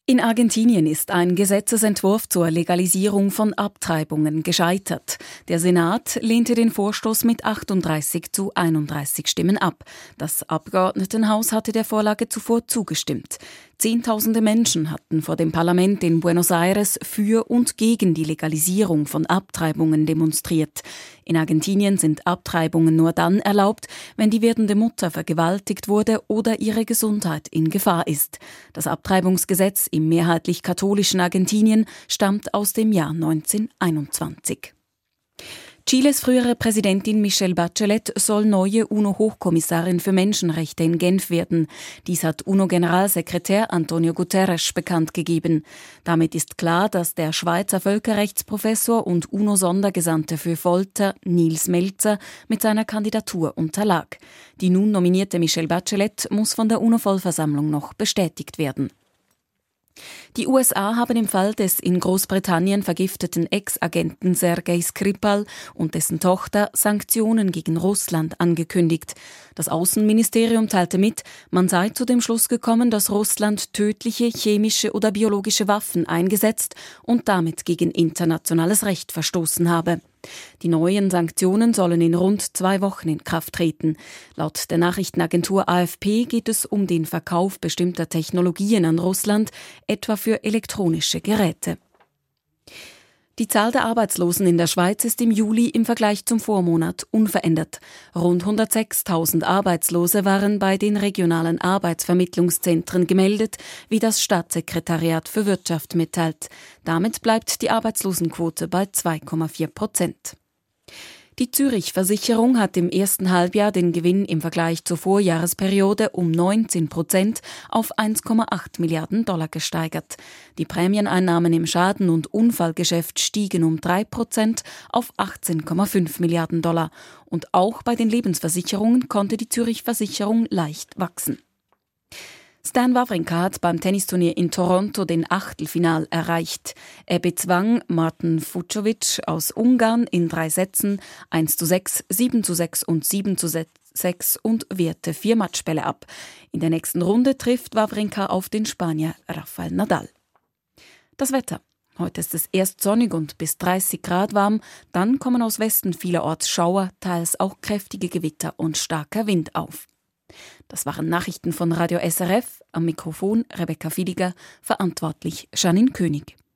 In Argentinien ist ein Gesetzesentwurf zur Legalisierung von Abtreibungen gescheitert. Der Senat lehnte den Vorstoß mit 38-31 Stimmen ab. Das Abgeordnetenhaus hatte der Vorlage zuvor zugestimmt. Zehntausende Menschen hatten vor dem Parlament in Buenos Aires für und gegen die Legalisierung von Abtreibungen demonstriert. In Argentinien sind Abtreibungen nur dann erlaubt, wenn die werdende Mutter vergewaltigt wurde oder ihre Gesundheit in Gefahr ist. Das Abtreibungsgesetz im mehrheitlich katholischen Argentinien stammt aus dem Jahr 1921. Chiles frühere Präsidentin Michelle Bachelet soll neue UNO-Hochkommissarin für Menschenrechte in Genf werden. Dies hat UNO-Generalsekretär Antonio Guterres bekannt gegeben. Damit ist klar, dass der Schweizer Völkerrechtsprofessor und UNO-Sondergesandte für Folter Nils Melzer mit seiner Kandidatur unterlag. Die nun nominierte Michelle Bachelet muss von der UNO-Vollversammlung noch bestätigt werden. Die USA haben im Fall des in Großbritannien vergifteten Ex-Agenten Sergei Skripal und dessen Tochter Sanktionen gegen Russland angekündigt. Das Außenministerium teilte mit, man sei zu dem Schluss gekommen, dass Russland tödliche chemische oder biologische Waffen eingesetzt und damit gegen internationales Recht verstoßen habe. Die neuen Sanktionen sollen in rund 2 Wochen in Kraft treten. Laut der Nachrichtenagentur AFP geht es um den Verkauf bestimmter Technologien an Russland, etwa für elektronische Geräte. Die Zahl der Arbeitslosen in der Schweiz ist im Juli im Vergleich zum Vormonat unverändert. Rund 106.000 Arbeitslose waren bei den regionalen Arbeitsvermittlungszentren gemeldet, wie das Staatssekretariat für Wirtschaft mitteilt. Damit bleibt die Arbeitslosenquote bei 2,4%. Die Zürich-Versicherung hat im ersten Halbjahr den Gewinn im Vergleich zur Vorjahresperiode um 19% auf 1,8 Milliarden Dollar gesteigert. Die Prämieneinnahmen im Schaden- und Unfallgeschäft stiegen um 3% auf 18,5 Milliarden Dollar. Und auch bei den Lebensversicherungen konnte die Zürich-Versicherung leicht wachsen. Stan Wawrinka hat beim Tennisturnier in Toronto den Achtelfinal erreicht. Er bezwang Martin Fucsovics aus Ungarn in 3 Sätzen 1:6, 7:6 und 7:6 und wehrte 4 Matchbälle ab. In der nächsten Runde trifft Wawrinka auf den Spanier Rafael Nadal. Das Wetter. Heute ist es erst sonnig und bis 30 Grad warm, dann kommen aus Westen vielerorts Schauer, teils auch kräftige Gewitter und starker Wind auf. Das waren Nachrichten von Radio SRF, am Mikrofon Rebecca Fiediger, verantwortlich Janine König.